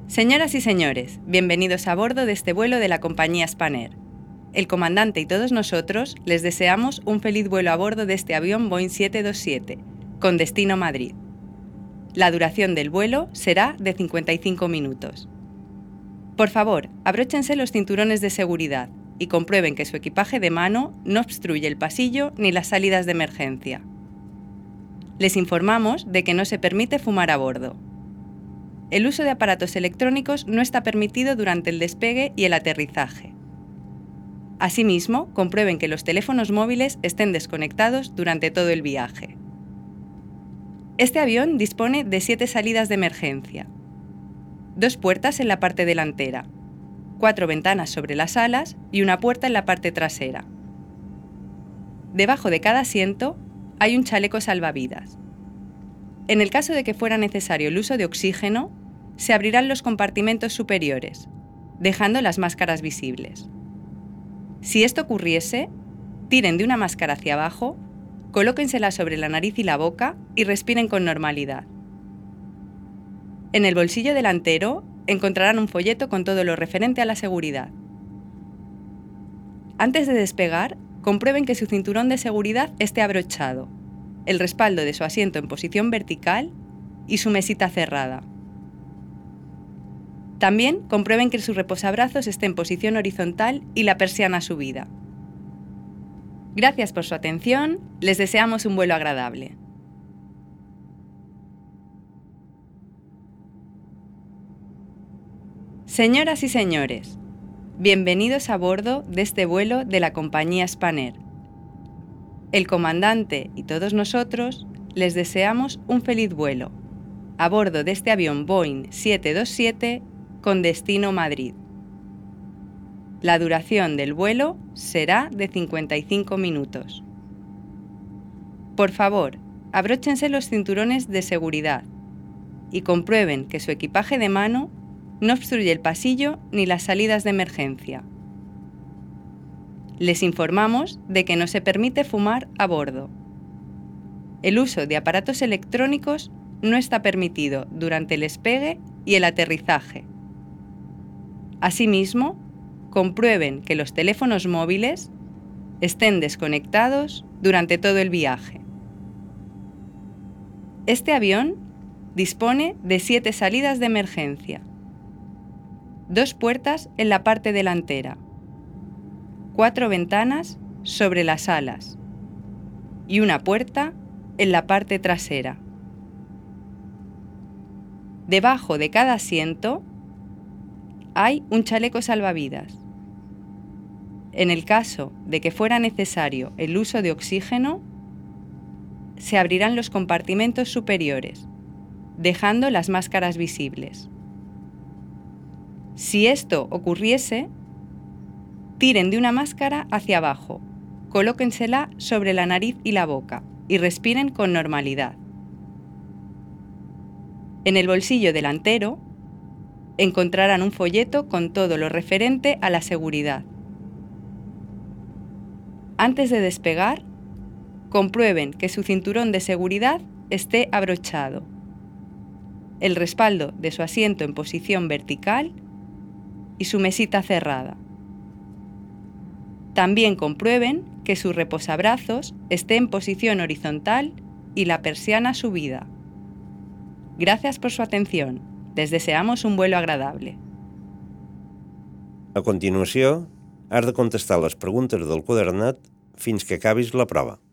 Señoras y señores, bienvenidos a bordo de este vuelo de la compañía Spanair. El comandante y todos nosotros les deseamos un feliz vuelo a bordo de este avión Boeing 727, con destino Madrid. La duración del vuelo será de 55 minutos. Por favor, abróchense los cinturones de seguridad y comprueben que su equipaje de mano no obstruye el pasillo ni las salidas de emergencia. Les informamos de que no se permite fumar a bordo. El uso de aparatos electrónicos no está permitido durante el despegue y el aterrizaje. Asimismo, comprueben que los teléfonos móviles estén desconectados durante todo el viaje. Este avión dispone de 7 salidas de emergencia, 2 puertas en la parte delantera, 4 ventanas sobre las alas y una puerta en la parte trasera. Debajo de cada asiento hay un chaleco salvavidas. En el caso de que fuera necesario el uso de oxígeno, se abrirán los compartimentos superiores, dejando las máscaras visibles. Si esto ocurriese, tiren de una máscara hacia abajo, colóquensela sobre la nariz y la boca y respiren con normalidad. En el bolsillo delantero encontrarán un folleto con todo lo referente a la seguridad. Antes de despegar, comprueben que su cinturón de seguridad esté abrochado, el respaldo de su asiento en posición vertical y su mesita cerrada. También comprueben que su reposabrazos esté en posición horizontal y la persiana subida. Gracias por su atención, les deseamos un vuelo agradable. Señoras y señores, bienvenidos a bordo de este vuelo de la compañía Spanair. El comandante y todos nosotros les deseamos un feliz vuelo a bordo de este avión Boeing 727 con destino Madrid. La duración del vuelo será de 55 minutos. Por favor, abróchense los cinturones de seguridad y comprueben que su equipaje de mano no obstruye el pasillo ni las salidas de emergencia. Les informamos de que no se permite fumar a bordo. El uso de aparatos electrónicos no está permitido durante el despegue y el aterrizaje. Asimismo, comprueben que los teléfonos móviles estén desconectados durante todo el viaje. Este avión dispone de 7 salidas de emergencia, 2 puertas en la parte delantera, 4 ventanas sobre las alas y una puerta en la parte trasera. Debajo de cada asiento hay un chaleco salvavidas. En el caso de que fuera necesario el uso de oxígeno, se abrirán los compartimentos superiores, dejando las máscaras visibles. Si esto ocurriese, tiren de una máscara hacia abajo, colóquensela sobre la nariz y la boca y respiren con normalidad. En el bolsillo delantero encontrarán un folleto con todo lo referente a la seguridad. Antes de despegar, comprueben que su cinturón de seguridad esté abrochado, el respaldo de su asiento en posición vertical y su mesita cerrada. También comprueben que su reposabrazos esté en posición horizontal y la persiana subida. Gracias por su atención. Les deseamos un vuelo agradable. A continuació, has de contestar les preguntes del quadernat fins que acabis la prova.